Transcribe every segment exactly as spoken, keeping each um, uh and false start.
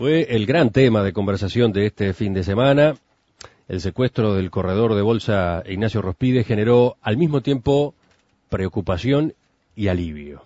Fue el gran tema de conversación de este fin de semana. El secuestro del corredor de bolsa Ignacio Rospide generó al mismo tiempo preocupación y alivio.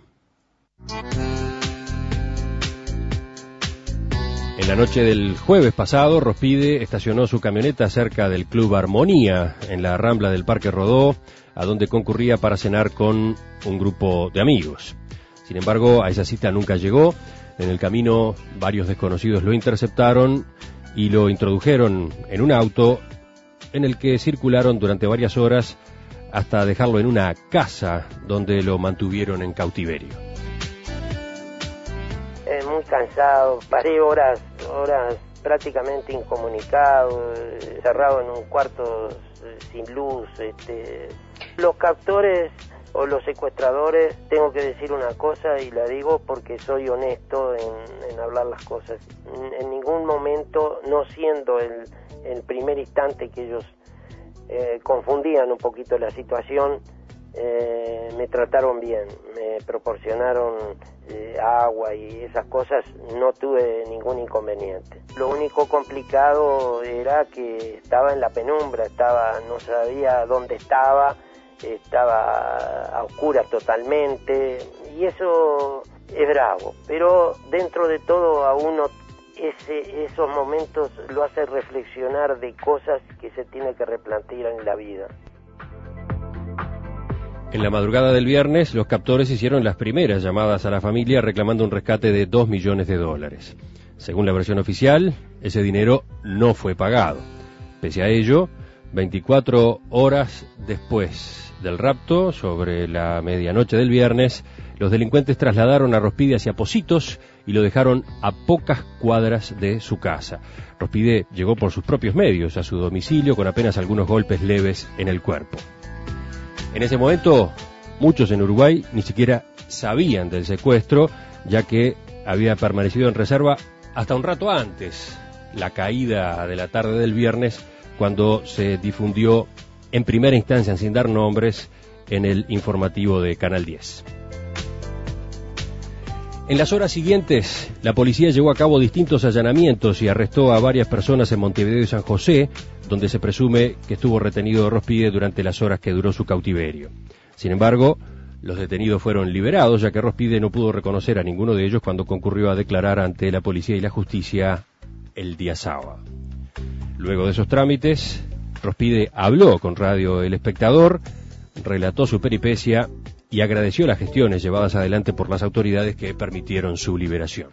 En la noche del jueves pasado, Rospide estacionó su camioneta cerca del Club Armonía, en la Rambla del Parque Rodó, a donde concurría para cenar con un grupo de amigos. Sin embargo, a esa cita nunca llegó. En el camino, varios desconocidos lo interceptaron y lo introdujeron en un auto en el que circularon durante varias horas hasta dejarlo en una casa donde lo mantuvieron en cautiverio. Eh, muy cansado, pasé horas, horas prácticamente incomunicado, eh, cerrado en un cuarto eh, sin luz. Este, los captores o los secuestradores, tengo que decir una cosa y la digo porque soy honesto en, en hablar las cosas. En, en ningún momento, no siendo el, el primer instante que ellos eh, confundían un poquito la situación, eh, me trataron bien, me proporcionaron eh, agua y esas cosas, no tuve ningún inconveniente. Lo único complicado era que estaba en la penumbra, estaba, no sabía dónde estaba, estaba a oscuras totalmente, y eso es bravo, pero dentro de todo a uno ese, esos momentos lo hace reflexionar de cosas que se tiene que replantear en la vida. En la madrugada del viernes, los captores hicieron las primeras llamadas a la familia reclamando un rescate de dos millones de dólares. Según la versión oficial, ese dinero no fue pagado. Pese a ello, veinticuatro horas después del rapto, sobre la medianoche del viernes, los delincuentes trasladaron a Rospide hacia Pocitos y lo dejaron a pocas cuadras de su casa. Rospide llegó por sus propios medios a su domicilio con apenas algunos golpes leves en el cuerpo. En ese momento, muchos en Uruguay ni siquiera sabían del secuestro, ya que había permanecido en reserva hasta un rato antes, la caída de la tarde del viernes, cuando se difundió en primera instancia, sin dar nombres, en el informativo de Canal diez. En las horas siguientes, la policía llevó a cabo distintos allanamientos y arrestó a varias personas en Montevideo y San José, donde se presume que estuvo retenido Rospide durante las horas que duró su cautiverio. Sin embargo, los detenidos fueron liberados, ya que Rospide no pudo reconocer a ninguno de ellos cuando concurrió a declarar ante la policía y la justicia el día sábado. Luego de esos trámites, Rospide habló con Radio El Espectador, relató su peripecia y agradeció las gestiones llevadas adelante por las autoridades que permitieron su liberación.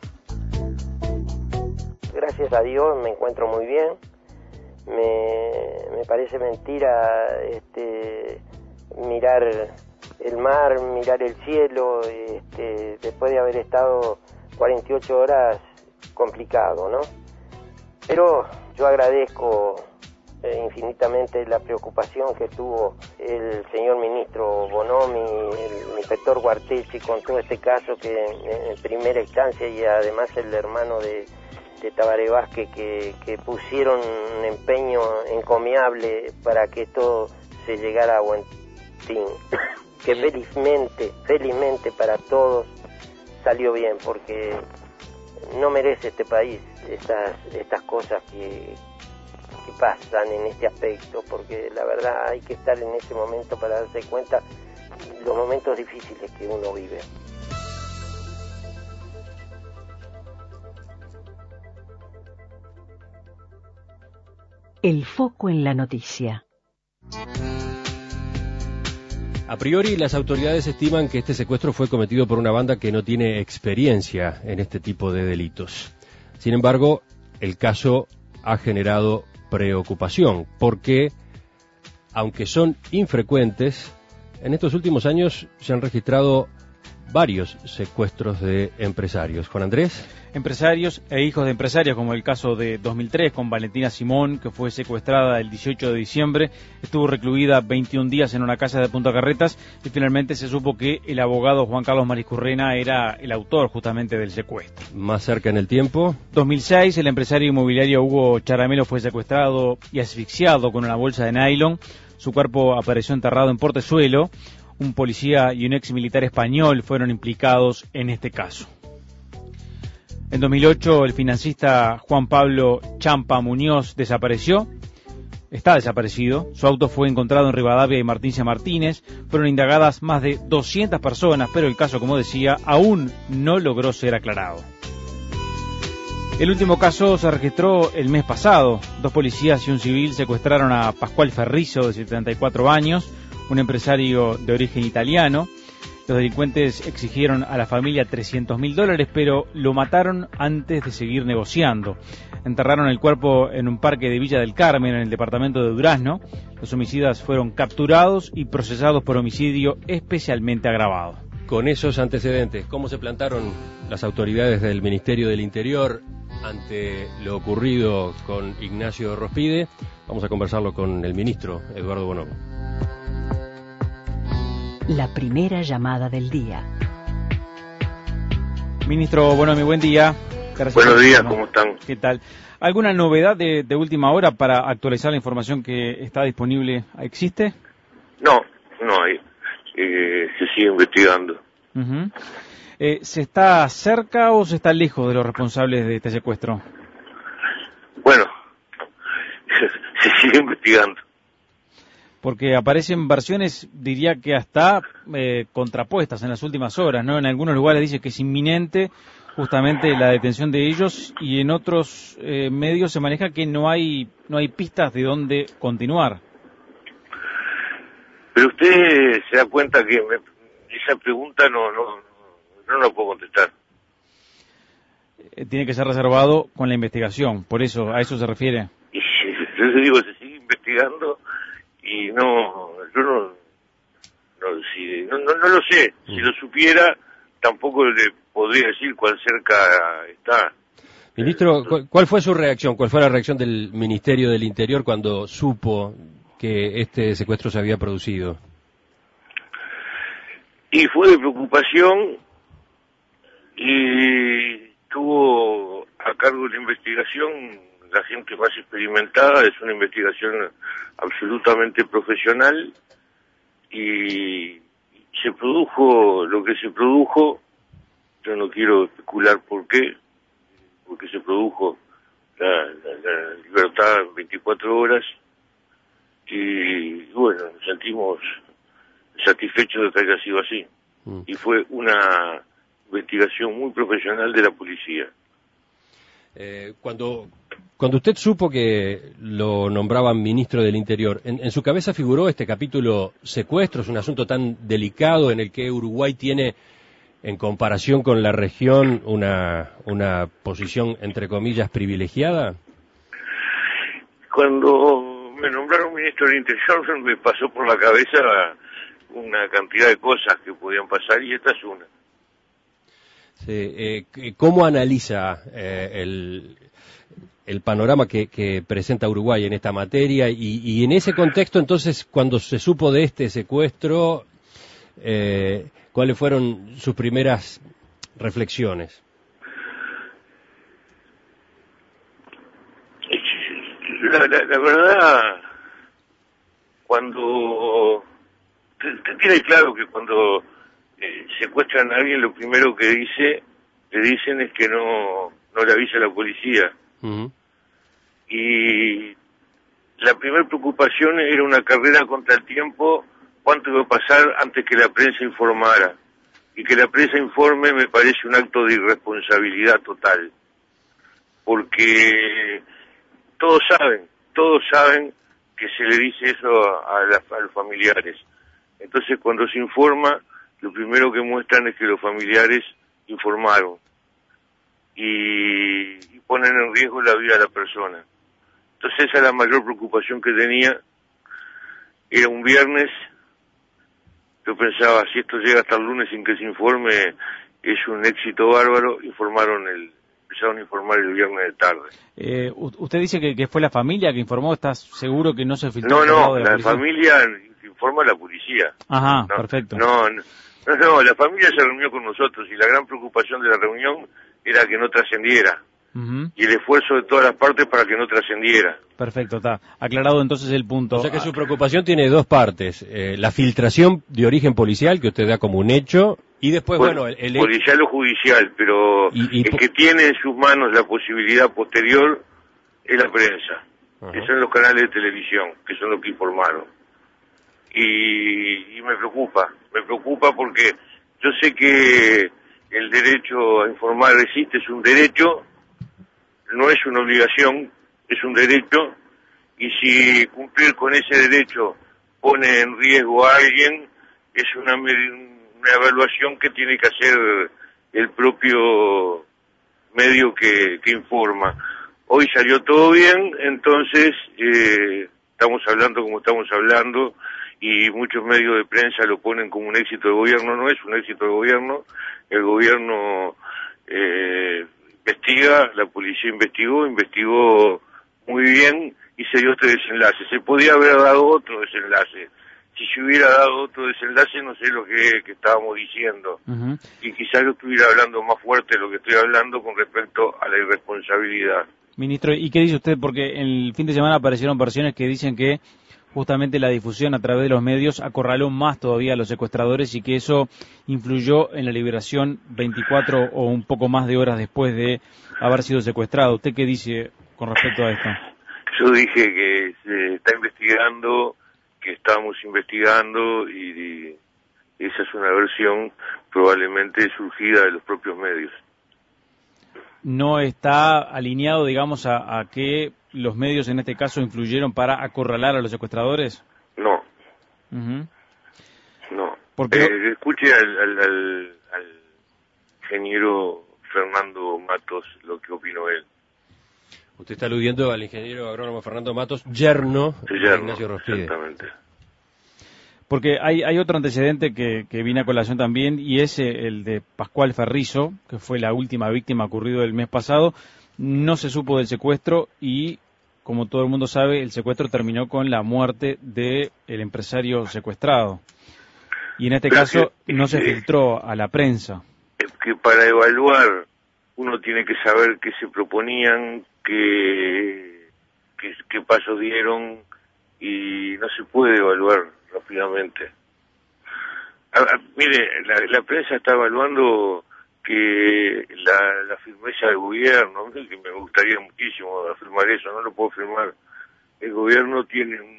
Gracias a Dios me encuentro muy bien. Me, me parece mentira este, mirar el mar, mirar el cielo, este, después de haber estado cuarenta y ocho horas complicado, ¿no? Pero yo agradezco Eh, infinitamente la preocupación que tuvo el señor ministro Bonomi, el inspector Guartesi, con todo este caso que en, en primera instancia, y además el hermano de, de Tabaré Vázquez, que, que pusieron un empeño encomiable para que esto se llegara a buen fin. Que felizmente, felizmente para todos salió bien, porque no merece este país estas, estas cosas que que pasan en este aspecto, porque la verdad hay que estar en ese momento para darse cuenta los momentos difíciles que uno vive. El foco en la noticia. A priori, las autoridades estiman que este secuestro fue cometido por una banda que no tiene experiencia en este tipo de delitos. Sin embargo, el caso ha generado preocupación, porque, aunque son infrecuentes, en estos últimos años se han registrado varios secuestros de empresarios. Juan Andrés. Empresarios e hijos de empresarios, como el caso de dos mil tres con Valentina Simón, que fue secuestrada el dieciocho de diciembre, estuvo recluida veintiún días en una casa de Punta Carretas y finalmente se supo que el abogado Juan Carlos Mariscurrena era el autor justamente del secuestro. Más cerca en el tiempo. dos mil seis, el empresario inmobiliario Hugo Charamelo fue secuestrado y asfixiado con una bolsa de nylon. Su cuerpo apareció enterrado en Portezuelo. Un policía y un ex militar español fueron implicados en este caso. En dos mil ocho, el financista Juan Pablo Champa Muñoz desapareció. Está desaparecido. Su auto fue encontrado en Rivadavia y Martín C. Martínez. Fueron indagadas más de doscientas personas, pero el caso, como decía, aún no logró ser aclarado. El último caso se registró el mes pasado. Dos policías y un civil secuestraron a Pascual Ferrizo, de setenta y cuatro años, un empresario de origen italiano. Los delincuentes exigieron a la familia trescientos mil dólares, pero lo mataron antes de seguir negociando. Enterraron el cuerpo en un parque de Villa del Carmen, en el departamento de Durazno. Los homicidas fueron capturados y procesados por homicidio especialmente agravado. Con esos antecedentes, ¿cómo se plantaron las autoridades del Ministerio del Interior ante lo ocurrido con Ignacio Rospide? Vamos a conversarlo con el ministro Eduardo Bonomo. La primera llamada del día. Ministro Bonomi, buen día. Gracias. Buenos días, ¿cómo están? ¿Qué tal? ¿Alguna novedad de, de última hora para actualizar la información que está disponible? ¿Existe? No, no hay. Eh, se sigue investigando. Uh-huh. eh, ¿Se está cerca o se está lejos de los responsables de este secuestro? Bueno, se sigue investigando. Porque aparecen versiones, diría que hasta eh, contrapuestas en las últimas horas, ¿no? En algunos lugares dice que es inminente justamente la detención de ellos y en otros eh, medios se maneja que no hay no hay pistas de dónde continuar. Pero usted se da cuenta que me, esa pregunta no no no la puedo contestar. Eh, tiene que ser reservado con la investigación, por eso, a eso se refiere. Y yo le digo, se sigue investigando y no, yo no, no, si, no, no, no lo sé. Si lo supiera, tampoco le podría decir cuán cerca está. Ministro, ¿cuál fue su reacción? ¿Cuál fue la reacción del Ministerio del Interior cuando supo que este secuestro se había producido? Y fue de preocupación y tuvo a cargo de la investigación la gente más experimentada. Es una investigación absolutamente profesional y se produjo lo que se produjo. Yo no quiero especular por qué, porque se produjo la, la, la libertad en veinticuatro horas y bueno, nos sentimos satisfechos de que haya sido así. Mm. Y fue una investigación muy profesional de la policía. Eh, cuando cuando usted supo que lo nombraban ministro del Interior, ¿en, en su cabeza figuró este capítulo secuestro? Es un asunto tan delicado en el que Uruguay tiene, en comparación con la región, una una posición, entre comillas, privilegiada. Cuando me nombraron ministro del Interior me pasó por la cabeza una cantidad de cosas que podían pasar y esta es una. Sí, eh, ¿cómo analiza eh, el, el panorama que, que presenta Uruguay en esta materia? Y, y en ese contexto, entonces, cuando se supo de este secuestro, eh, ¿cuáles fueron sus primeras reflexiones? La, la, la verdad, cuando... Usted tiene claro que cuando eh, secuestran a alguien, lo primero que dice, le dicen es que no, no le avisa a la policía. Uh-huh. Y la primera preocupación era una carrera contra el tiempo, cuánto iba a pasar antes que la prensa informara. Y que la prensa informe me parece un acto de irresponsabilidad total. Porque todos saben, todos saben que se le dice eso a, la, a los familiares. Entonces, cuando se informa, lo primero que muestran es que los familiares informaron y, y ponen en riesgo la vida de la persona. Entonces, esa es la mayor preocupación que tenía. Era un viernes, yo pensaba, si esto llega hasta el lunes sin que se informe, es un éxito bárbaro. Informaron el, empezaron a informar el viernes de tarde. Eh, usted dice que, que fue la familia que informó, ¿estás seguro que no se filtró? No, no, la, la familia informa a la policía. Ajá, no, perfecto. No, no, no, la familia se reunió con nosotros y la gran preocupación de la reunión era que no trascendiera. Uh-huh. Y el esfuerzo de todas las partes para que no trascendiera. Perfecto, está aclarado entonces el punto. O sea que su preocupación tiene dos partes, eh, la filtración de origen policial que usted da como un hecho Y después, Por, bueno, el, el policial o judicial, pero y, y, el que tiene en sus manos la posibilidad posterior es la prensa, Ajá. que son los canales de televisión, que son los que informaron. Y, y me preocupa, me preocupa porque yo sé que el derecho a informar existe, es un derecho, no es una obligación, es un derecho, y si cumplir con ese derecho pone en riesgo a alguien, es una, una evaluación que tiene que hacer el propio medio que, que informa. Hoy salió todo bien, entonces eh, estamos hablando como estamos hablando, y muchos medios de prensa lo ponen como un éxito del gobierno. No es un éxito del gobierno, el gobierno eh, investiga, la policía investigó, investigó muy bien y se dio este desenlace. Se podía haber dado otro desenlace. Si se hubiera dado otro desenlace, no sé lo que, que estábamos diciendo. Uh-huh. Y quizás yo estuviera hablando más fuerte de lo que estoy hablando con respecto a la irresponsabilidad. Ministro, ¿y qué dice usted? Porque el fin de semana aparecieron versiones que dicen que justamente la difusión a través de los medios acorraló más todavía a los secuestradores y que eso influyó en la liberación veinticuatro o un poco más de horas después de haber sido secuestrado. ¿Usted qué dice con respecto a esto? Yo dije que se está investigando, que estamos investigando, y, y esa es una versión probablemente surgida de los propios medios. ¿No está alineado, digamos, a, a que los medios en este caso influyeron para acorralar a los secuestradores? No. Uh-huh. No. Porque eh, escuche al, al, al, al ingeniero Fernando Matos lo que opinó él. Usted está aludiendo al ingeniero agrónomo Fernando Matos, yerno de Ignacio Rospide. Exactamente. Porque hay, hay otro antecedente que, que viene a colación también, y es el de Pascual Ferrizo, que fue la última víctima ocurrido el mes pasado. No se supo del secuestro y, como todo el mundo sabe, el secuestro terminó con la muerte del empresario secuestrado. Y en este Pero caso que, no se que, filtró a la prensa. Que para evaluar uno tiene que saber qué se proponían, qué, qué, qué pasos dieron, y no se puede evaluar rápidamente. A, a, mire, la, la prensa está evaluando que la, la firmeza del gobierno, que me gustaría muchísimo afirmar eso, no lo puedo afirmar. El gobierno tiene un,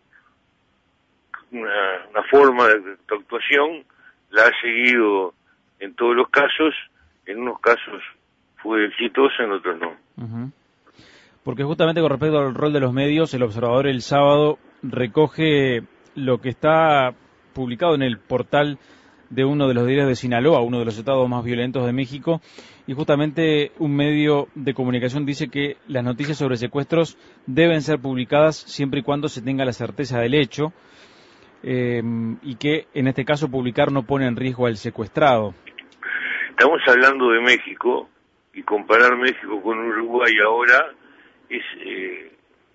una, una forma de, de actuación, la ha seguido en todos los casos, en unos casos fue exitosa, en otros no. Uh-huh. Porque justamente con respecto al rol de los medios, el Observador el sábado recoge lo que está publicado en el portal de uno de los diarios de Sinaloa, uno de los estados más violentos de México, y justamente un medio de comunicación dice que las noticias sobre secuestros deben ser publicadas siempre y cuando se tenga la certeza del hecho, eh, y que en este caso publicar no pone en riesgo al secuestrado. Estamos hablando de México, y comparar México con Uruguay ahora es eh,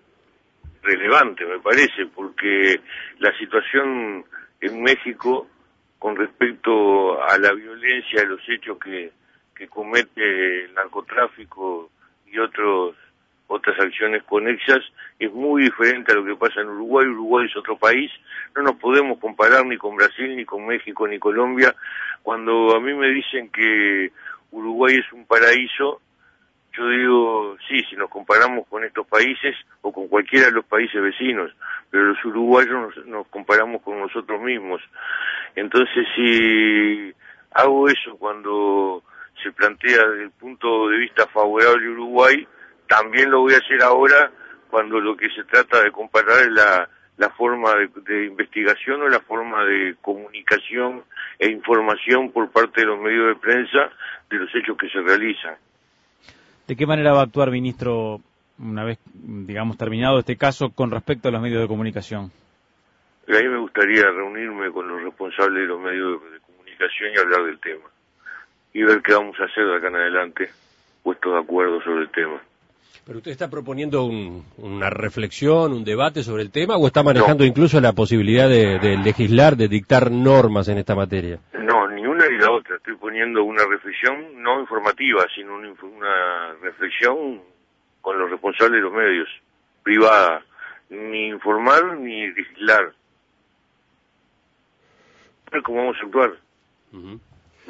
relevante, me parece, porque la situación en México con respecto a la violencia, a los hechos que, que comete el narcotráfico y otros otras acciones conexas, es muy diferente a lo que pasa en Uruguay. Uruguay es otro país, no nos podemos comparar ni con Brasil, ni con México, ni Colombia. Cuando a mí me dicen que Uruguay es un paraíso, yo digo, sí, si nos comparamos con estos países o con cualquiera de los países vecinos, pero los uruguayos nos, nos comparamos con nosotros mismos. Entonces, si hago eso cuando se plantea desde el punto de vista favorable a Uruguay, también lo voy a hacer ahora cuando lo que se trata de comparar es la, la forma de, de investigación o la forma de comunicación e información por parte de los medios de prensa de los hechos que se realizan. ¿De qué manera va a actuar, ministro, una vez, digamos, terminado este caso con respecto a los medios de comunicación? A mí me gustaría reunirme con los responsables de los medios de comunicación y hablar del tema. Y ver qué vamos a hacer de acá en adelante, puestos de acuerdo sobre el tema. ¿Pero usted está proponiendo un, una reflexión, un debate sobre el tema, o está manejando no. incluso la posibilidad de, de legislar, de dictar normas en esta materia? No, ni una ni la otra. Estoy poniendo una reflexión no informativa, sino una, una reflexión con los responsables de los medios, privada. Ni informar ni legislar. ¿Cómo vamos a actuar? Uh-huh.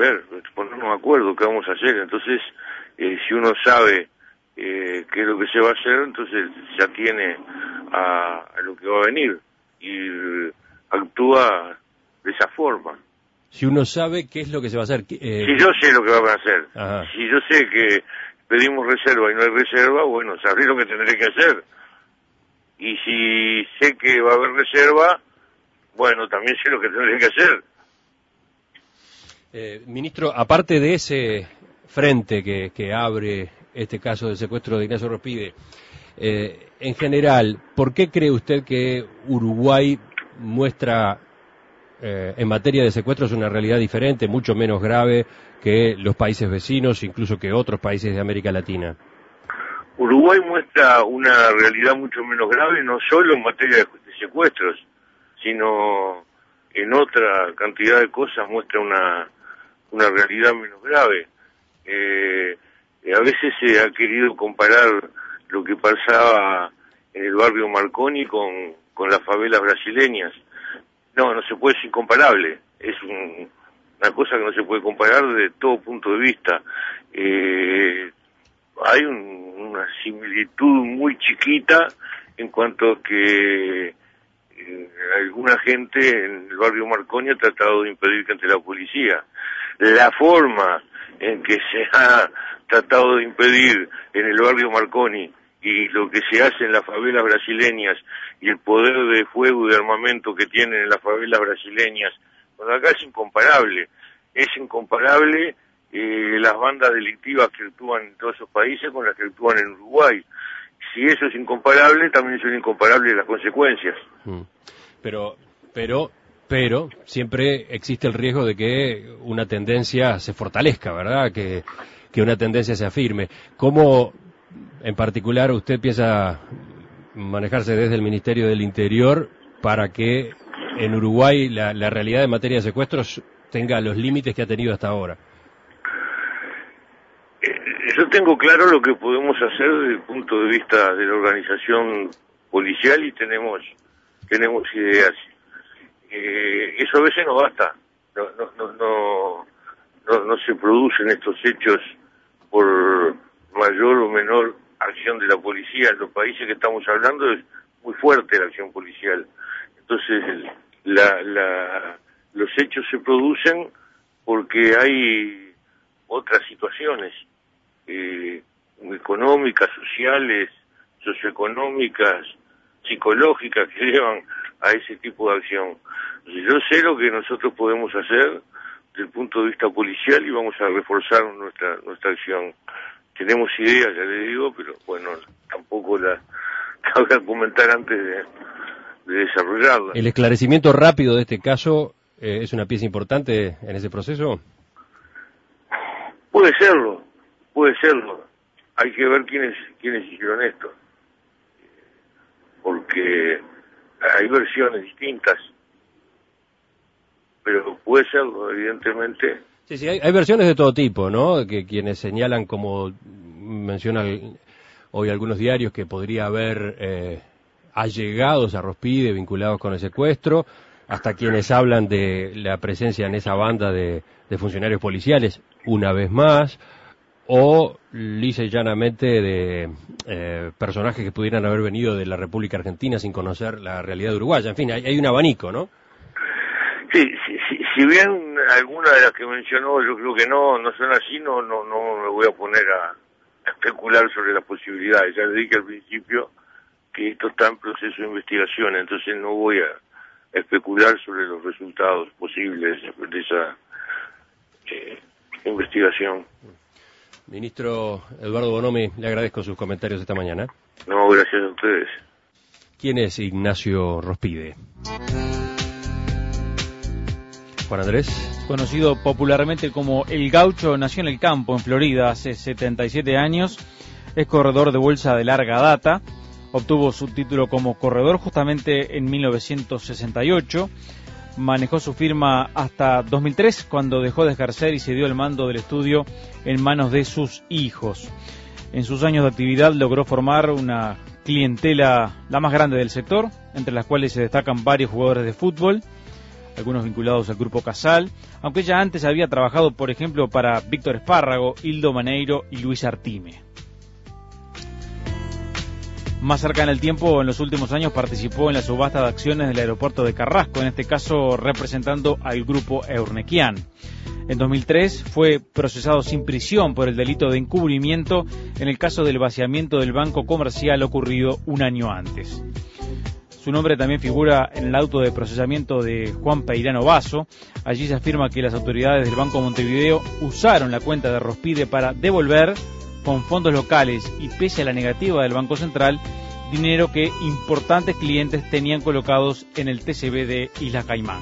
ver, ponernos de acuerdo qué vamos a hacer. Entonces, eh, si uno sabe eh, qué es lo que se va a hacer, entonces se atiene a, a lo que va a venir y eh, actúa de esa forma. Si uno sabe qué es lo que se va a hacer... Eh... Si yo sé lo que van a hacer, Ajá. Si yo sé que pedimos reserva y no hay reserva, bueno, sabré lo que tendré que hacer. Y si sé que va a haber reserva, bueno, también sé lo que tendré que hacer. Eh, ministro, aparte de ese frente que, que abre este caso del secuestro de Ignacio Rospide, eh, en general, ¿por qué cree usted que Uruguay muestra eh, en materia de secuestros una realidad diferente, mucho menos grave que los países vecinos, incluso que otros países de América Latina? Uruguay muestra una realidad mucho menos grave, no solo en materia de secuestros, sino en otra cantidad de cosas muestra una una realidad menos grave. Eh, a veces se ha querido comparar lo que pasaba en el barrio Marconi con, con las favelas brasileñas. No, no se puede, es incomparable. Es un, una cosa que no se puede comparar desde todo punto de vista. Eh, hay un, una similitud muy chiquita en cuanto a que eh, alguna gente en el barrio Marconi ha tratado de impedir que entre la policía. La forma en que se ha tratado de impedir en el barrio Marconi y lo que se hace en las favelas brasileñas y el poder de fuego y de armamento que tienen en las favelas brasileñas, bueno, acá es incomparable. Es incomparable eh, las bandas delictivas que actúan en todos esos países con las que actúan en Uruguay. Si eso es incomparable, también son incomparables las consecuencias. Mm. Pero, pero... Pero siempre existe el riesgo de que una tendencia se fortalezca, ¿verdad? Que, que una tendencia se afirme. ¿Cómo, en particular, usted piensa manejarse desde el Ministerio del Interior para que en Uruguay la, la realidad en materia de secuestros tenga los límites que ha tenido hasta ahora? Eh, yo tengo claro lo que podemos hacer desde el punto de vista de la organización policial y tenemos, tenemos ideas. Eh, eso a veces no basta, no, no, no, no, no, no se producen estos hechos por mayor o menor acción de la policía. En los países que estamos hablando es muy fuerte la acción policial. Entonces, la, la, los hechos se producen porque hay otras situaciones eh, económicas, sociales, socioeconómicas, psicológicas que llevan a ese tipo de acción. Yo sé lo que nosotros podemos hacer desde el punto de vista policial y vamos a reforzar nuestra nuestra acción. Tenemos ideas, ya le digo, pero bueno, tampoco la, la voy a comentar antes de, de desarrollarla. ¿El esclarecimiento rápido de este caso eh, es una pieza importante en ese proceso? Puede serlo, puede serlo. Hay que ver quiénes quiénes hicieron esto, porque hay versiones distintas, pero puede serlo, evidentemente. Sí, sí, hay, hay versiones de todo tipo, ¿no? Que quienes señalan, como mencionan hoy algunos diarios, que podría haber eh, allegados a Rospide vinculados con el secuestro, hasta quienes hablan de la presencia en esa banda de, de funcionarios policiales, una vez más, o lisa y llanamente de eh, personajes que pudieran haber venido de la República Argentina sin conocer la realidad uruguaya. En fin, hay, hay un abanico, ¿no? Sí, sí, sí, si bien alguna de las que mencionó yo creo que no no son así, no no no me voy a poner a, a especular sobre las posibilidades. Ya le dije al principio que esto está en proceso de investigación, entonces no voy a, a especular sobre los resultados posibles de esa eh, investigación. Ministro Eduardo Bonomi, le agradezco sus comentarios esta mañana. No, gracias a ustedes. ¿Quién es Ignacio Rospide? Juan Andrés. Conocido popularmente como El Gaucho, nació en el campo, en Florida, hace setenta y siete años. Es corredor de bolsa de larga data. Obtuvo su título como corredor justamente en mil novecientos sesenta y ocho. Manejó su firma hasta dos mil tres, cuando dejó de ejercer y se dio el mando del estudio en manos de sus hijos. En sus años de actividad logró formar una clientela la más grande del sector, entre las cuales se destacan varios jugadores de fútbol. algunos vinculados al Grupo Casal, aunque ella antes había trabajado, por ejemplo, para Víctor Espárrago, Hildo Maneiro y Luis Artime. Más cerca en el tiempo, en los últimos años participó en la subasta de acciones del aeropuerto de Carrasco, en este caso representando al Grupo Eurnequian. En dos mil tres fue procesado sin prisión por el delito de encubrimiento en el caso del vaciamiento del banco comercial ocurrido un año antes. Su nombre también figura en el auto de procesamiento de Juan Peirano Basso. Allí se afirma que las autoridades del Banco Montevideo usaron la cuenta de Rospide para devolver, con fondos locales y pese a la negativa del Banco Central, dinero que importantes clientes tenían colocados en el T C B de Islas Caimán.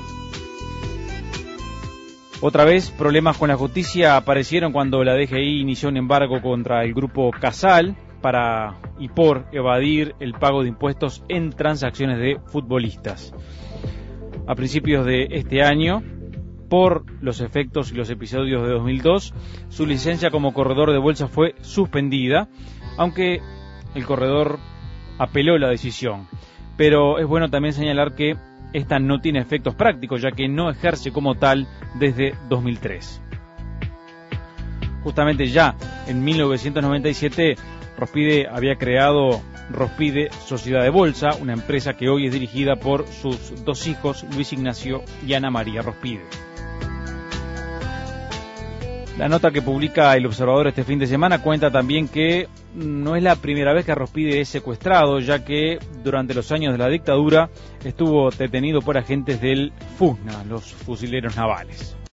Otra vez, problemas con la justicia aparecieron cuando la D G I inició un embargo contra el Grupo Casal para y por evadir el pago de impuestos en transacciones de futbolistas. A principios de este año, por los efectos y los episodios de dos mil dos, su licencia como corredor de bolsa fue suspendida, aunque el corredor apeló la decisión. Pero es bueno también señalar que esta no tiene efectos prácticos, ya que no ejerce como tal desde dos mil tres. Justamente ya en mil novecientos noventa y siete, Rospide había creado Rospide Sociedad de Bolsa, una empresa que hoy es dirigida por sus dos hijos, Luis Ignacio y Ana María Rospide. La nota que publica El Observador este fin de semana cuenta también que no es la primera vez que Rospide es secuestrado, ya que durante los años de la dictadura estuvo detenido por agentes del FUSNA, los fusileros navales.